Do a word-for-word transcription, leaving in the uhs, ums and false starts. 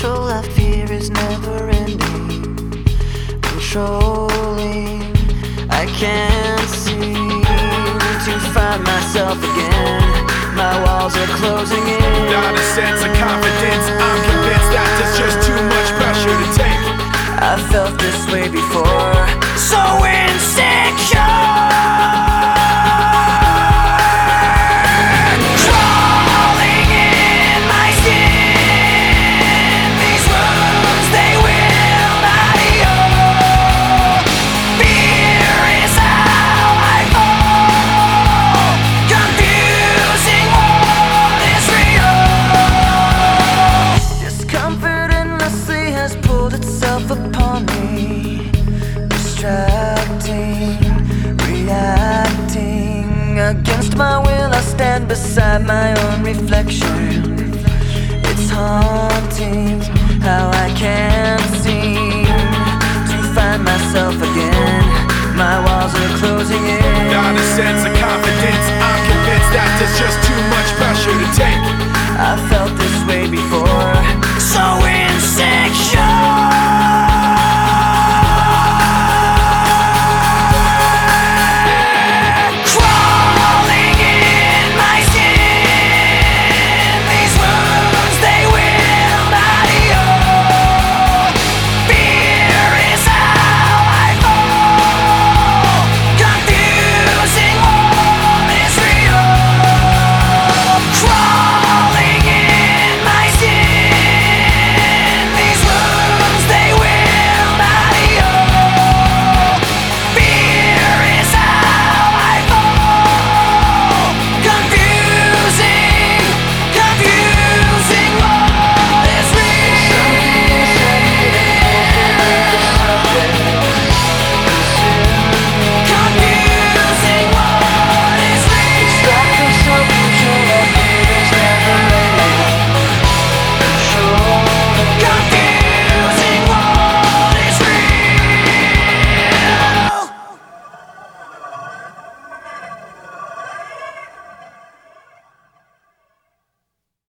mental I fear is never ending, controlling. I can't seem to find myself again. My walls are closing in. Not a sense of confidence, I'm convinced that there's just too much pressure to take. I've felt this way before, so insecure. Upon me, distracting, reacting against my will. I stand beside my own reflection. It's haunting how I can't seem to find myself again. My walls are closing in. Not a sense of confidence, I'm convinced that there's just too much pressure to take. I